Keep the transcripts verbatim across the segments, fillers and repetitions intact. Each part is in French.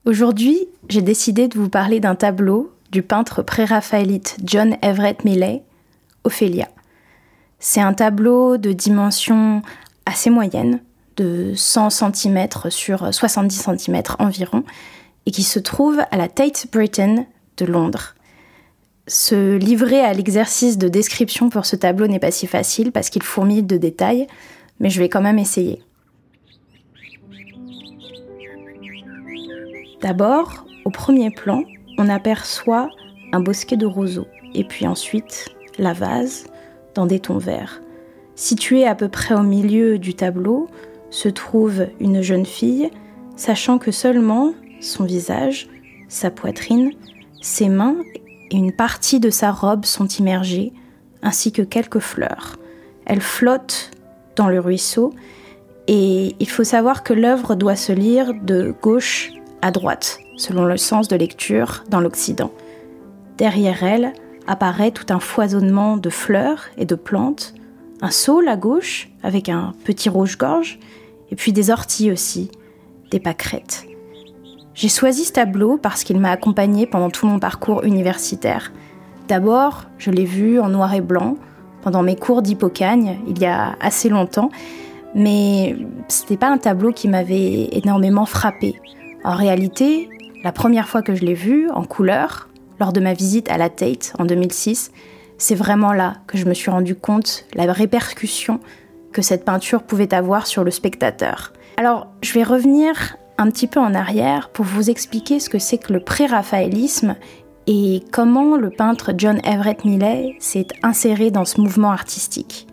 Aujourd'hui, j'ai décidé de vous parler d'un tableau du peintre pré-raphaélite John Everett Millais, Ophélia. C'est un tableau de dimension assez moyenne, de cent centimètres sur soixante-dix centimètres environ, et qui se trouve à la Tate Britain de Londres. Se livrer à l'exercice de description pour ce tableau n'est pas si facile parce qu'il fourmille de détails, mais je vais quand même essayer. D'abord, au premier plan, on aperçoit un bosquet de roseaux, et puis ensuite la vase dans des tons verts. Située à peu près au milieu du tableau se trouve une jeune fille, sachant que seulement son visage, sa poitrine, ses mains et une partie de sa robe sont immergées, ainsi que quelques fleurs. Elle flotte dans le ruisseau, et il faut savoir que l'œuvre doit se lire de gauche à droite, selon le sens de lecture dans l'Occident. Derrière elle apparaît tout un foisonnement de fleurs et de plantes, un saule à gauche avec un petit rouge-gorge, et puis des orties aussi, des pâquerettes. J'ai choisi ce tableau parce qu'il m'a accompagnée pendant tout mon parcours universitaire. D'abord, je l'ai vu en noir et blanc pendant mes cours d'Hippocagne, il y a assez longtemps, mais c'était pas un tableau qui m'avait énormément frappée. En réalité, la première fois que je l'ai vu en couleur, lors de ma visite à la Tate en deux mille six, c'est vraiment là que je me suis rendu compte la répercussion que cette peinture pouvait avoir sur le spectateur. Alors, je vais revenir un petit peu en arrière pour vous expliquer ce que c'est que le pré-raphaélisme et comment le peintre John Everett Millais s'est inséré dans ce mouvement artistique.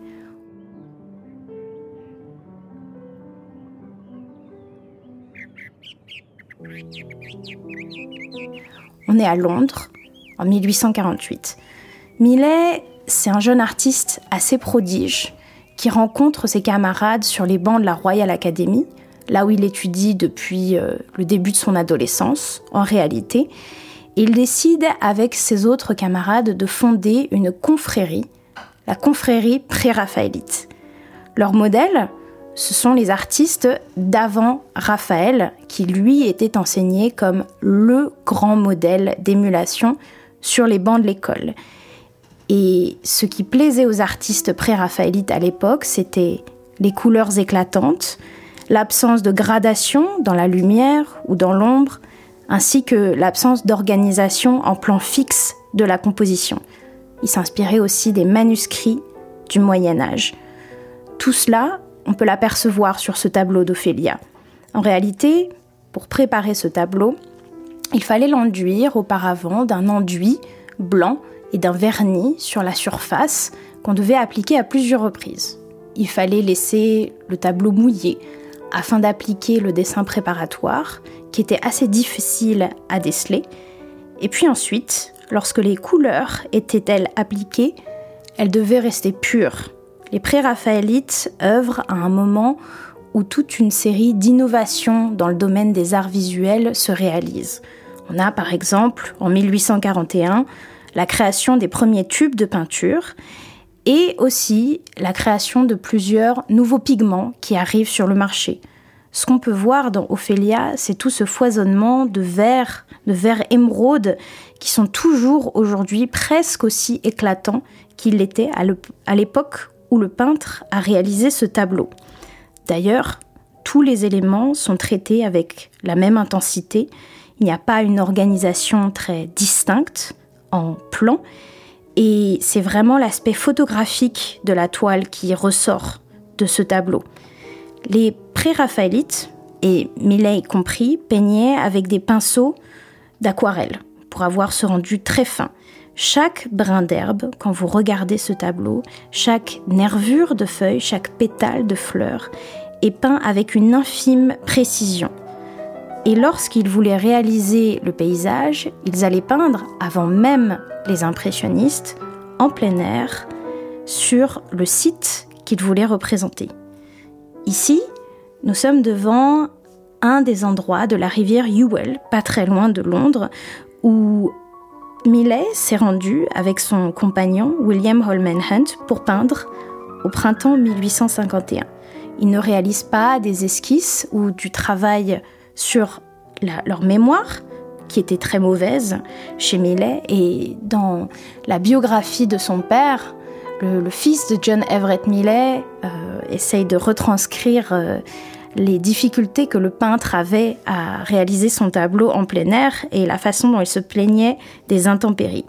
On est à Londres, en mille huit cent quarante-huit. Millais, c'est un jeune artiste assez prodige qui rencontre ses camarades sur les bancs de la Royal Academy, là où il étudie depuis euh, le début de son adolescence, en réalité. Et il décide avec ses autres camarades de fonder une confrérie, la confrérie pré-raphaélite. Leur modèle, ce sont les artistes d'avant Raphaël, qui lui était enseigné comme le grand modèle d'émulation sur les bancs de l'école. Et ce qui plaisait aux artistes pré-raphaélites à l'époque, c'était les couleurs éclatantes, l'absence de gradation dans la lumière ou dans l'ombre, ainsi que l'absence d'organisation en plan fixe de la composition. Il s'inspirait aussi des manuscrits du Moyen-Âge. Tout cela, on peut l'apercevoir sur ce tableau d'Ophélia. En réalité, pour préparer ce tableau, il fallait l'enduire auparavant d'un enduit blanc et d'un vernis sur la surface qu'on devait appliquer à plusieurs reprises. Il fallait laisser le tableau mouillé afin d'appliquer le dessin préparatoire, qui était assez difficile à déceler. Et puis ensuite, lorsque les couleurs étaient-elles appliquées, elles devaient rester pures. Les pré-raphaélites œuvrent à un moment où toute une série d'innovations dans le domaine des arts visuels se réalisent. On a par exemple, en mille huit cent quarante et un, la création des premiers tubes de peinture et aussi la création de plusieurs nouveaux pigments qui arrivent sur le marché. Ce qu'on peut voir dans Ophélia, c'est tout ce foisonnement de vert, de vert émeraude, qui sont toujours aujourd'hui presque aussi éclatants qu'ils l'étaient à l'époque où le peintre a réalisé ce tableau. D'ailleurs, tous les éléments sont traités avec la même intensité. Il n'y a pas une organisation très distincte en plan, et c'est vraiment l'aspect photographique de la toile qui ressort de ce tableau. Les pré-raphaélites, et Millais y compris, peignaient avec des pinceaux d'aquarelle pour avoir ce rendu très fin. Chaque brin d'herbe, quand vous regardez ce tableau, chaque nervure de feuille, chaque pétale de fleur est peint avec une infime précision. Et lorsqu'ils voulaient réaliser le paysage, ils allaient peindre, avant même les impressionnistes, en plein air, sur le site qu'ils voulaient représenter. Ici, nous sommes devant un des endroits de la rivière Ewell, pas très loin de Londres, où Millais s'est rendu avec son compagnon William Holman Hunt pour peindre au printemps mille huit cent cinquante et un. Il ne réalise pas des esquisses ou du travail sur la, leur mémoire, qui était très mauvaise chez Millet. Et dans la biographie de son père, le, le fils de John Everett Millet euh, essaye de retranscrire euh, les difficultés que le peintre avait à réaliser son tableau en plein air et la façon dont il se plaignait des intempéries.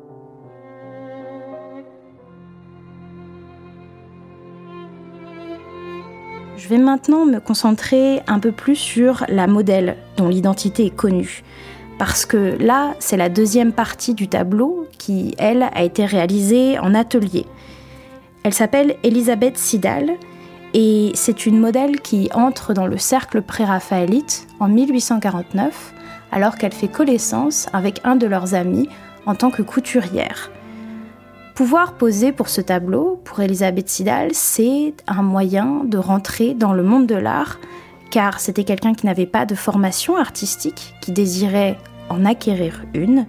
Je vais maintenant me concentrer un peu plus sur la modèle dont l'identité est connue. Parce que là, c'est la deuxième partie du tableau qui, elle, a été réalisée en atelier. Elle s'appelle Elisabeth Siddal et c'est une modèle qui entre dans le cercle pré-raphaélite en mille huit cent quarante-neuf alors qu'elle fait connaissance avec un de leurs amis en tant que couturière. Pouvoir poser pour ce tableau, pour Elisabeth Siddal, c'est un moyen de rentrer dans le monde de l'art, car c'était quelqu'un qui n'avait pas de formation artistique, qui désirait en acquérir une,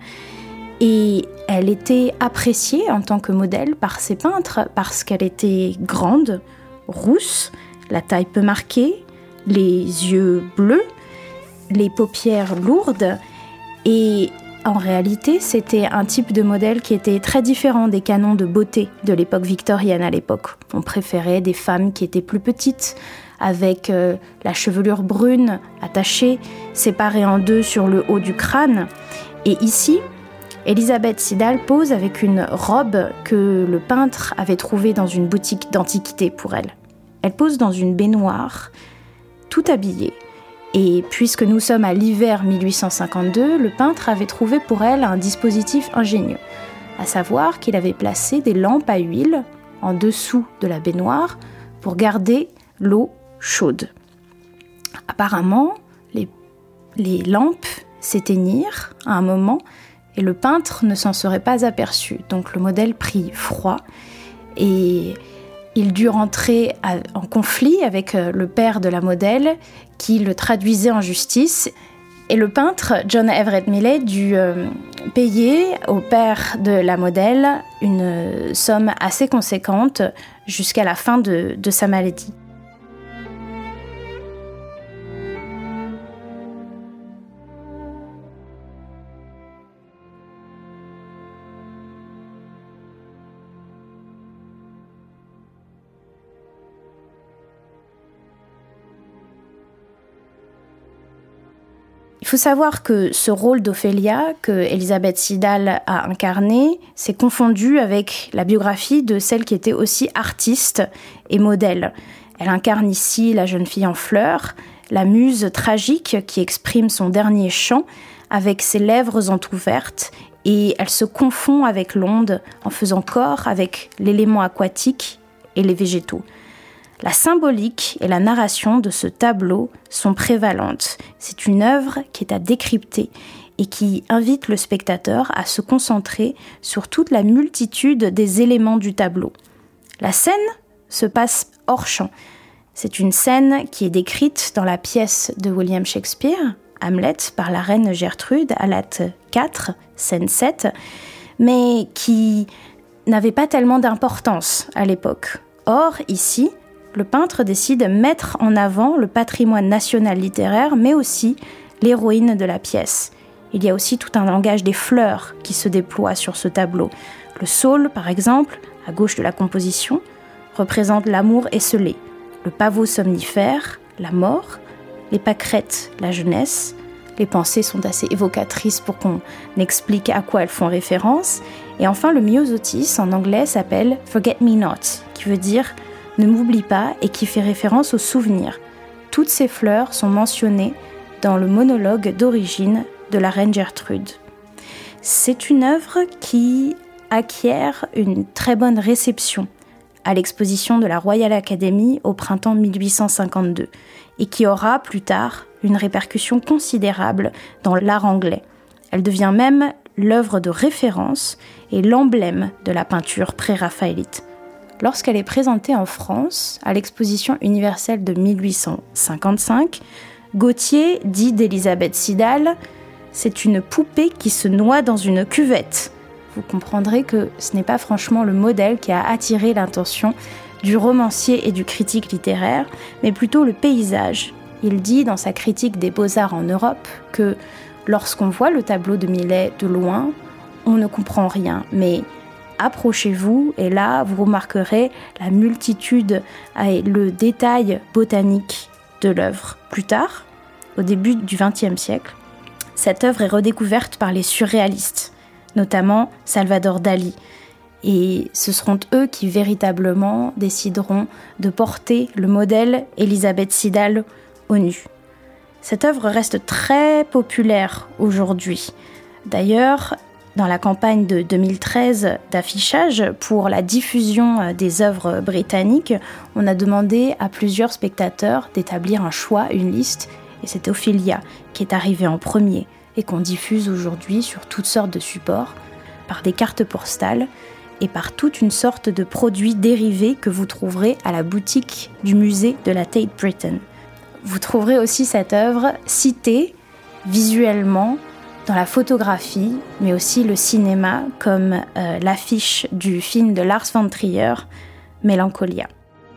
et elle était appréciée en tant que modèle par ses peintres parce qu'elle était grande, rousse, la taille peu marquée, les yeux bleus, les paupières lourdes, et en réalité, c'était un type de modèle qui était très différent des canons de beauté de l'époque victorienne à l'époque. On préférait des femmes qui étaient plus petites, avec euh, la chevelure brune attachée, séparée en deux sur le haut du crâne. Et ici, Elisabeth Siddal pose avec une robe que le peintre avait trouvée dans une boutique d'antiquité pour elle. Elle pose dans une baignoire, tout habillée. Et puisque nous sommes à l'hiver mille huit cent cinquante-deux, le peintre avait trouvé pour elle un dispositif ingénieux, à savoir qu'il avait placé des lampes à huile en dessous de la baignoire pour garder l'eau chaude. Apparemment, les, les lampes s'éteignirent à un moment et le peintre ne s'en serait pas aperçu. Donc le modèle prit froid et il dut rentrer en conflit avec le père de la modèle qui le traduisait en justice. Et le peintre, John Everett Millet, dut euh, payer au père de la modèle une somme assez conséquente jusqu'à la fin de, de sa maladie. Il faut savoir que ce rôle d'Ophélia que Elisabeth Siddal a incarné s'est confondu avec la biographie de celle qui était aussi artiste et modèle. Elle incarne ici la jeune fille en fleurs, la muse tragique qui exprime son dernier chant avec ses lèvres entrouvertes et elle se confond avec l'onde en faisant corps avec l'élément aquatique et les végétaux. La symbolique et la narration de ce tableau sont prévalentes. C'est une œuvre qui est à décrypter et qui invite le spectateur à se concentrer sur toute la multitude des éléments du tableau. La scène se passe hors champ. C'est une scène qui est décrite dans la pièce de William Shakespeare, Hamlet, par la reine Gertrude, à l'acte quatre, scène sept, mais qui n'avait pas tellement d'importance à l'époque. Or, ici, le peintre décide de mettre en avant le patrimoine national littéraire, mais aussi l'héroïne de la pièce. Il y a aussi tout un langage des fleurs qui se déploie sur ce tableau. Le saule, par exemple, à gauche de la composition, représente l'amour esselé, le pavot somnifère, la mort, les pâquerettes, la jeunesse. Les pensées sont assez évocatrices pour qu'on explique à quoi elles font référence. Et enfin, le myosotis, en anglais, s'appelle « Forget Me Not », qui veut dire « Ne m'oublie pas » et qui fait référence aux souvenirs. Toutes ces fleurs sont mentionnées dans le monologue d'origine de la reine Gertrude. C'est une œuvre qui acquiert une très bonne réception à l'exposition de la Royal Academy au printemps mille huit cent cinquante-deux et qui aura plus tard une répercussion considérable dans l'art anglais. Elle devient même l'œuvre de référence et l'emblème de la peinture pré-raphaélite. Lorsqu'elle est présentée en France, à l'exposition universelle de mille huit cent cinquante-cinq, Gautier dit d'Elisabeth Siddal « C'est une poupée qui se noie dans une cuvette ». Vous comprendrez que ce n'est pas franchement le modèle qui a attiré l'attention du romancier et du critique littéraire, mais plutôt le paysage. Il dit dans sa critique des beaux-arts en Europe que lorsqu'on voit le tableau de Millet de loin, on ne comprend rien, mais approchez-vous et là, vous remarquerez la multitude et le détail botanique de l'œuvre. Plus tard, au début du vingtième siècle, cette œuvre est redécouverte par les surréalistes, notamment Salvador Dali. Et ce seront eux qui véritablement décideront de porter le modèle Elisabeth Siddal au nu. Cette œuvre reste très populaire aujourd'hui. D'ailleurs, dans la campagne de deux mille treize d'affichage pour la diffusion des œuvres britanniques, on a demandé à plusieurs spectateurs d'établir un choix, une liste, et c'est Ophelia qui est arrivé en premier et qu'on diffuse aujourd'hui sur toutes sortes de supports, par des cartes postales et par toute une sorte de produits dérivés que vous trouverez à la boutique du musée de la Tate Britain. Vous trouverez aussi cette œuvre citée visuellement dans la photographie, mais aussi le cinéma, comme euh, l'affiche du film de Lars von Trier, Mélancolia.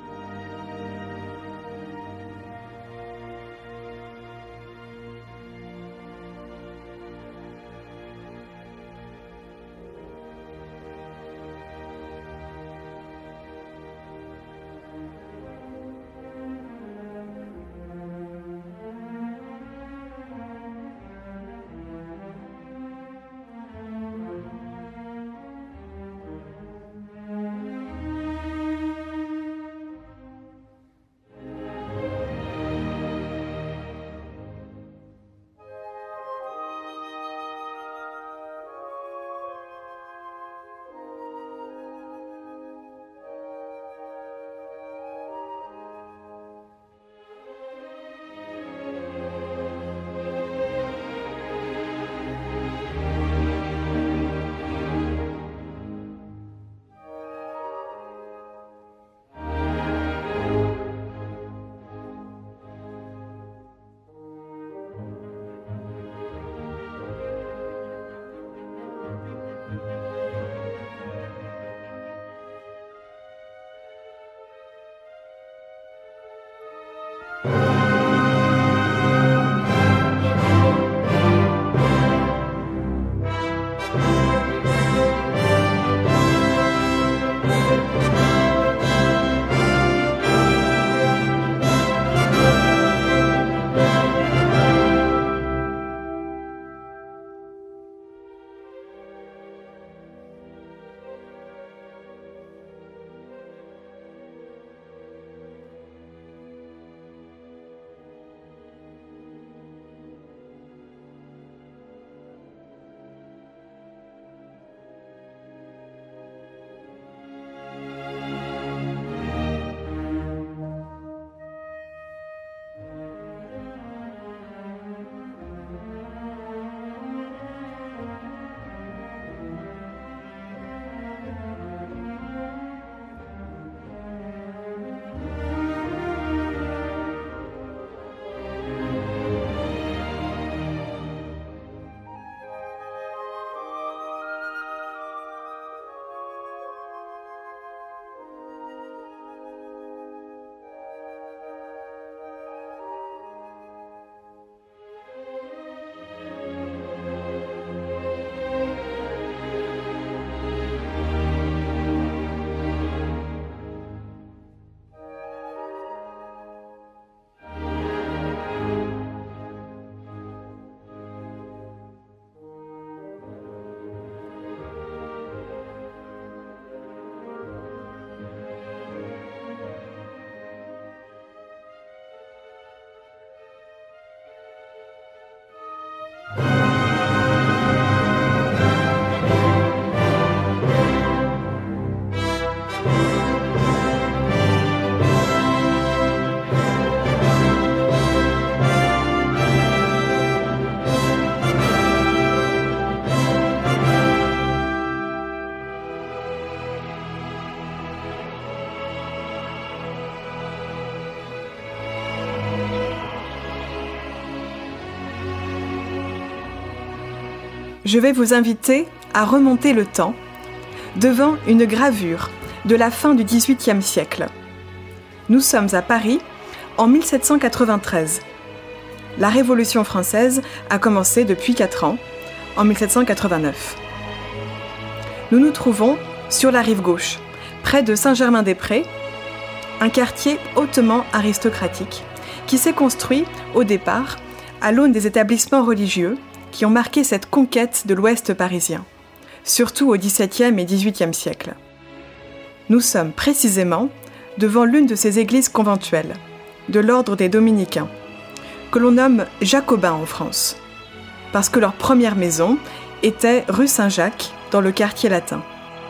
je vais vous inviter à remonter le temps devant une gravure de la fin du dix-huitième siècle. Nous sommes à Paris en mille sept cent quatre-vingt-treize. la Révolution française a commencé depuis quatre ans, en mille sept cent quatre-vingt-neuf. Nous nous trouvons sur la rive gauche, près de Saint-Germain-des-Prés, un quartier hautement aristocratique qui s'est construit, au départ, à l'aune des établissements religieux qui ont marqué cette conquête de l'Ouest parisien, surtout au dix-septième et dix-huitième siècle. Nous sommes précisément devant l'une de ces églises conventuelles, de l'ordre des Dominicains, que l'on nomme jacobins en France, parce que leur première maison était rue Saint-Jacques, dans le quartier latin.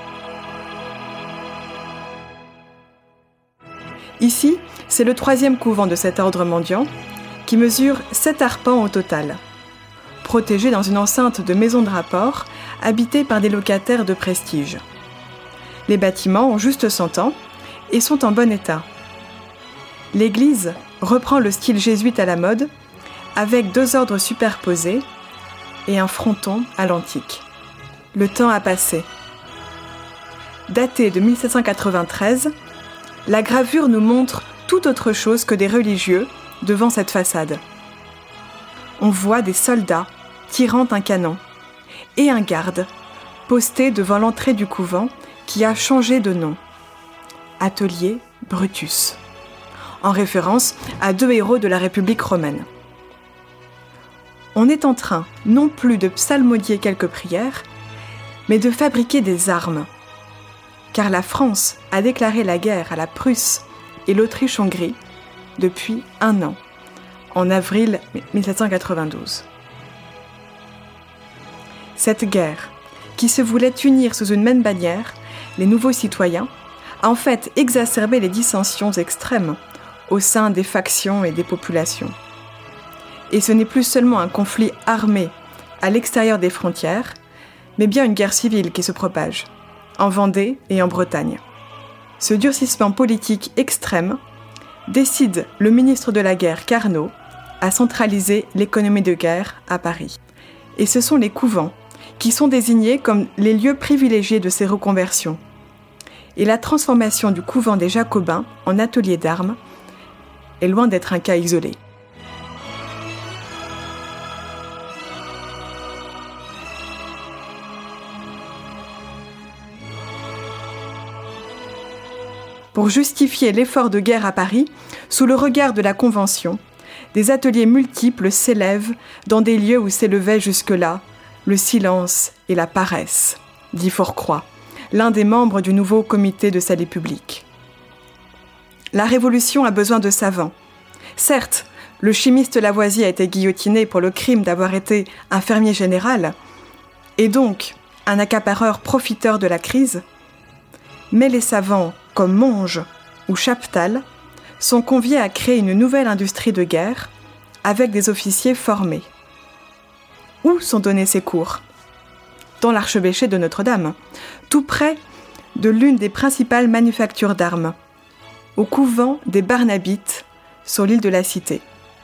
Ici, c'est le troisième couvent de cet ordre mendiant, qui mesure sept arpents au total, protégé dans une enceinte de maisons de rapport, habitée par des locataires de prestige. Les bâtiments ont juste cent ans et sont en bon état. L'église reprend le style jésuite à la mode, avec deux ordres superposés et un fronton à l'antique. Le temps a passé. Datée de mille sept cent quatre-vingt-treize, la gravure nous montre tout autre chose que des religieux devant cette façade. On voit des soldats tirant un canon et un garde posté devant l'entrée du couvent qui a changé de nom. Atelier Brutus, en référence à deux héros de la République romaine. On est en train non plus de psalmodier quelques prières, mais de fabriquer des armes. Car la France a déclaré la guerre à la Prusse et l'Autriche-Hongrie depuis un an, en avril mille sept cent quatre-vingt-douze. Cette guerre, qui se voulait unir sous une même bannière les nouveaux citoyens, a en fait exacerbé les dissensions extrêmes au sein des factions et des populations. Et ce n'est plus seulement un conflit armé à l'extérieur des frontières, mais bien une guerre civile qui se propage, en Vendée et en Bretagne. Ce durcissement politique extrême décide le ministre de la Guerre, Carnot, à centraliser l'économie de guerre à Paris. Et ce sont les couvents qui sont désignés comme les lieux privilégiés de ces reconversions. Et la transformation du couvent des Jacobins en atelier d'armes est loin d'être un cas isolé. Pour justifier l'effort de guerre à Paris, sous le regard de la Convention, des ateliers multiples s'élèvent dans des lieux où s'élevait jusque-là le silence et la paresse, dit Fourcroy, l'un des membres du nouveau comité de salut public. La Révolution a besoin de savants. Certes, le chimiste Lavoisier a été guillotiné pour le crime d'avoir été un fermier général, et donc un accapareur profiteur de la crise, mais les savants comme Monge ou Chaptal sont conviés à créer une nouvelle industrie de guerre avec des officiers formés. Où sont donnés ces cours ? Dans l'archevêché de Notre-Dame, tout près de l'une des principales manufactures d'armes, au couvent des Barnabites, sur l'île de la Cité.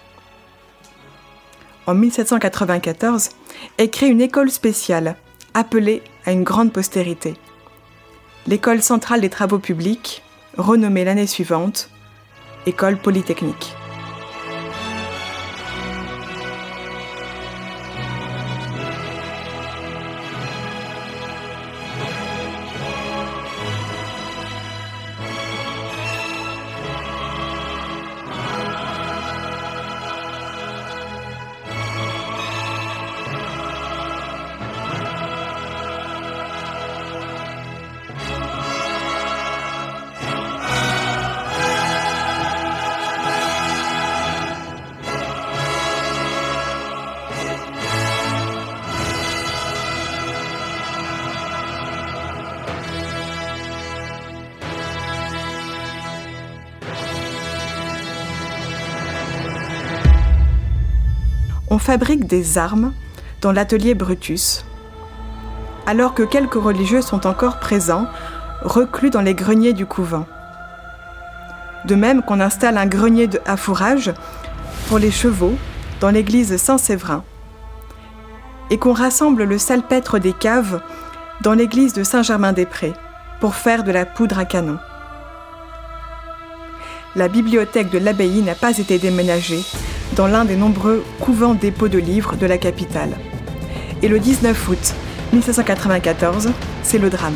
En mille sept cent quatre-vingt-quatorze est créée une école spéciale, appelée à une grande postérité. L'École centrale des travaux publics, renommée l'année suivante, École polytechnique. On fabrique des armes dans l'atelier Brutus, alors que quelques religieux sont encore présents, reclus dans les greniers du couvent. De même qu'on installe un grenier de, à fourrage pour les chevaux dans l'église Saint-Séverin, et qu'on rassemble le salpêtre des caves dans l'église de Saint-Germain-des-Prés pour faire de la poudre à canon. la bibliothèque de l'abbaye n'a pas été déménagée dans l'un des nombreux couvents dépôts de livres de la capitale. Et le dix-neuf août mille sept cent quatre-vingt-quatorze, c'est le drame.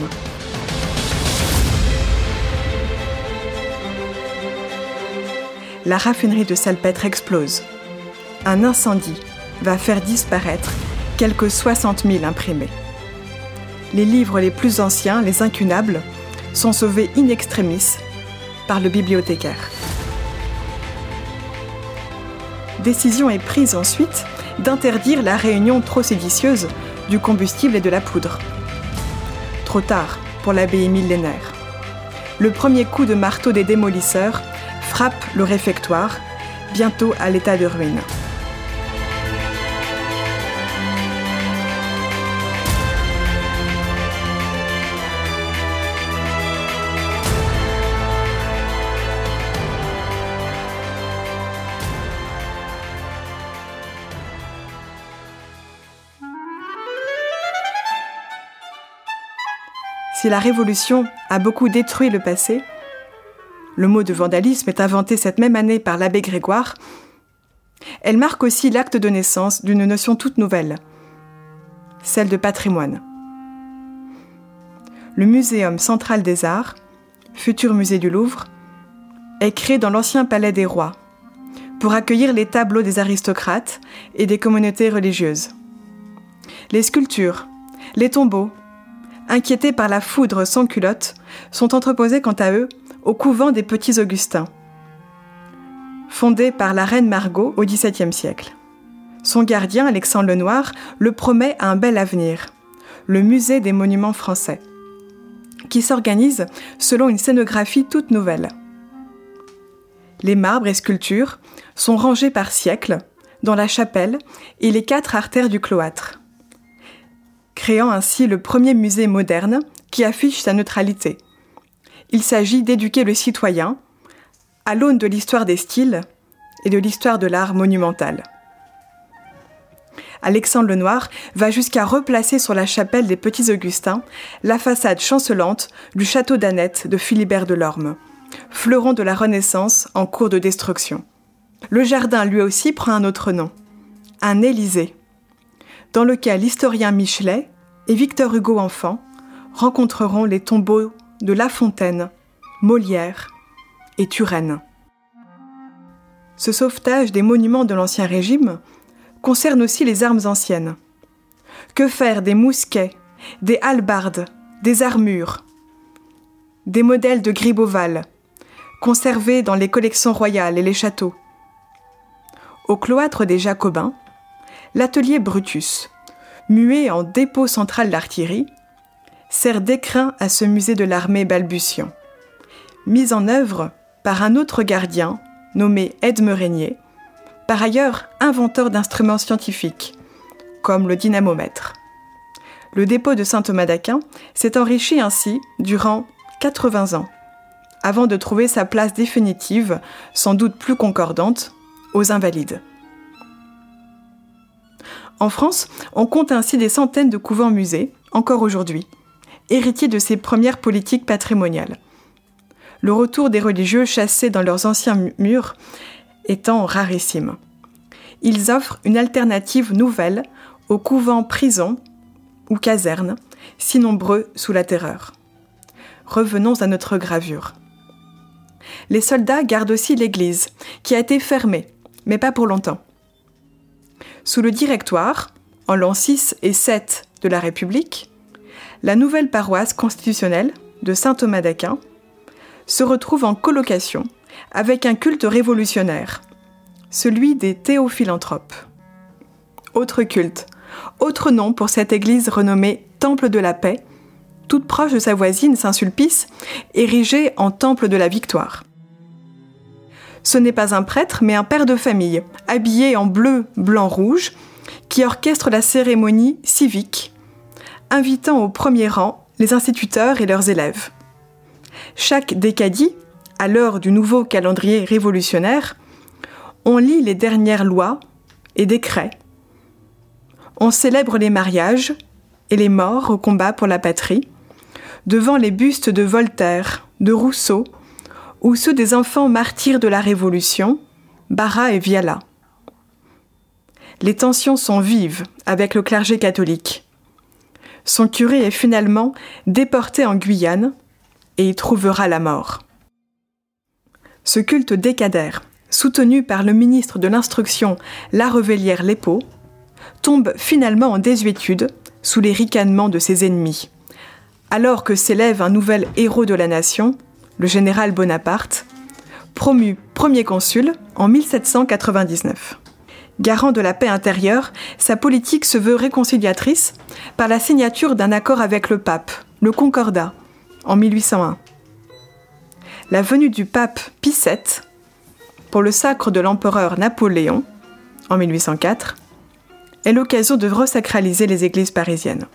La raffinerie de Salpêtre explose. Un incendie va faire disparaître quelques soixante mille imprimés. Les livres les plus anciens, les incunables, sont sauvés in extremis par le bibliothécaire. Décision est prise ensuite d'interdire la réunion trop séditieuse du combustible et de la poudre. Trop tard pour l'abbaye millénaire. Le premier coup de marteau des démolisseurs frappe le réfectoire, bientôt à l'état de ruine. Si la Révolution a beaucoup détruit le passé, le mot de vandalisme est inventé cette même année par l'abbé Grégoire, elle marque aussi l'acte de naissance d'une notion toute nouvelle, celle de patrimoine. Le Muséum central des arts, futur musée du Louvre, est créé dans l'ancien palais des rois, pour accueillir les tableaux des aristocrates et des communautés religieuses. Les sculptures, les tombeaux, inquiétés par la foudre sans culotte, sont entreposés quant à eux au couvent des Petits Augustins, fondé par la reine Margot au dix-septième siècle. Son gardien, Alexandre Lenoir, le promet à un bel avenir, le musée des monuments français, qui s'organise selon une scénographie toute nouvelle. Les marbres et sculptures sont rangés par siècle dans la chapelle et les quatre artères du cloître, créant ainsi le premier musée moderne qui affiche sa neutralité. Il s'agit d'éduquer le citoyen à l'aune de l'histoire des styles et de l'histoire de l'art monumental. Alexandre Lenoir va jusqu'à replacer sur la chapelle des Petits Augustins la façade chancelante du château d'Annette de Philibert Delorme, fleuron de la Renaissance en cours de destruction. Le jardin lui aussi prend un autre nom, un Élysée, dans lequel l'historien Michelet et Victor Hugo enfant rencontreront les tombeaux de La Fontaine, Molière et Turenne. Ce sauvetage des monuments de l'Ancien Régime concerne aussi les armes anciennes. Que faire des mousquets, des hallebardes, des armures, des modèles de Gribeauval, conservés dans les collections royales et les châteaux? Au cloître des Jacobins, l'atelier Brutus, muet en dépôt central d'artillerie, sert d'écrin à ce musée de l'armée balbutiant, mis en œuvre par un autre gardien nommé Edme Régnier, par ailleurs inventeur d'instruments scientifiques, comme le dynamomètre. Le dépôt de Saint-Thomas d'Aquin s'est enrichi ainsi durant quatre-vingts ans, avant de trouver sa place définitive, sans doute plus concordante, aux Invalides. En France, on compte ainsi des centaines de couvents-musées, encore aujourd'hui, héritiers de ces premières politiques patrimoniales. Le retour des religieux chassés dans leurs anciens murs étant rarissime. Ils offrent une alternative nouvelle aux couvents-prisons ou casernes, si nombreux sous la Terreur. Revenons à notre gravure. Les soldats gardent aussi l'église, qui a été fermée, mais pas pour longtemps. Sous le Directoire, en l'an six et sept de la République, la nouvelle paroisse constitutionnelle de Saint-Thomas d'Aquin se retrouve en colocation avec un culte révolutionnaire, celui des théophilanthropes. Autre culte, autre nom pour cette église renommée Temple de la Paix, toute proche de sa voisine Saint-Sulpice, érigée en Temple de la Victoire. Ce n'est pas un prêtre, mais un père de famille, habillé en bleu, blanc, rouge, qui orchestre la cérémonie civique, invitant au premier rang les instituteurs et leurs élèves. Chaque décadie, à l'heure du nouveau calendrier révolutionnaire, on lit les dernières lois et décrets. On célèbre les mariages et les morts au combat pour la patrie, devant les bustes de Voltaire, de Rousseau, ou ceux des enfants martyrs de la Révolution, Bara et Viala. Les tensions sont vives avec le clergé catholique. Son curé est finalement déporté en Guyane et y trouvera la mort. Ce culte décadère, soutenu par le ministre de l'Instruction Larevellière-Lépeau, tombe finalement en désuétude sous les ricanements de ses ennemis, alors que s'élève un nouvel héros de la nation, le général Bonaparte, promu premier consul en mille sept cent quatre-vingt-dix-neuf. Garant de la paix intérieure, sa politique se veut réconciliatrice par la signature d'un accord avec le pape, le Concordat, en mille huit cent un. La venue du pape Pie sept pour le sacre de l'empereur Napoléon, en mille huit cent quatre, est l'occasion de resacraliser les églises parisiennes.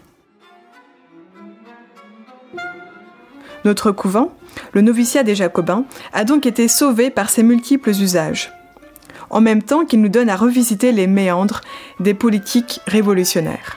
Notre couvent, le noviciat des Jacobins, a donc été sauvé par ses multiples usages, en même temps qu'il nous donne à revisiter les méandres des politiques révolutionnaires.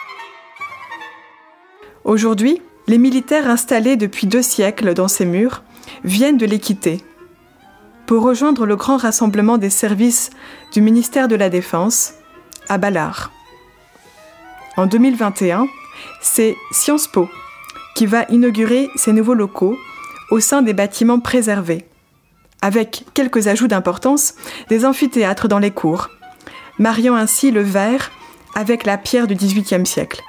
Aujourd'hui, les militaires installés depuis deux siècles dans ces murs viennent de les quitter pour rejoindre le grand rassemblement des services du ministère de la Défense à Ballard. En deux mille vingt et un, c'est Sciences Po qui va inaugurer ces nouveaux locaux au sein des bâtiments préservés, avec quelques ajouts d'importance, des amphithéâtres dans les cours, mariant ainsi le verre avec la pierre du dix-huitième siècle.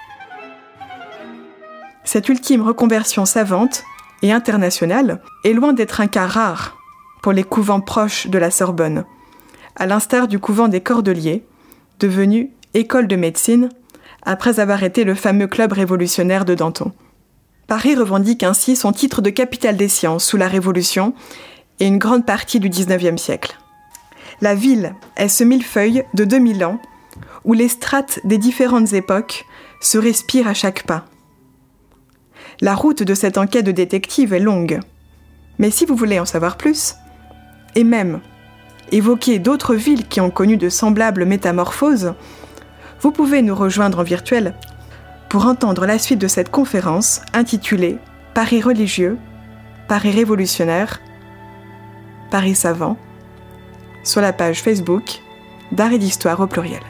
Cette ultime reconversion savante et internationale est loin d'être un cas rare pour les couvents proches de la Sorbonne, à l'instar du couvent des Cordeliers, devenu école de médecine après avoir été le fameux club révolutionnaire de Danton. Paris revendique ainsi son titre de capitale des sciences sous la Révolution et une grande partie du dix-neuvième siècle. La ville est ce millefeuille de deux mille ans où les strates des différentes époques se respirent à chaque pas. La route de cette enquête de détective est longue, mais si vous voulez en savoir plus, et même évoquer d'autres villes qui ont connu de semblables métamorphoses, vous pouvez nous rejoindre en virtuel pour entendre la suite de cette conférence intitulée « Paris religieux, Paris révolutionnaire, Paris savant » sur la page Facebook d'Art et d'Histoire au pluriel.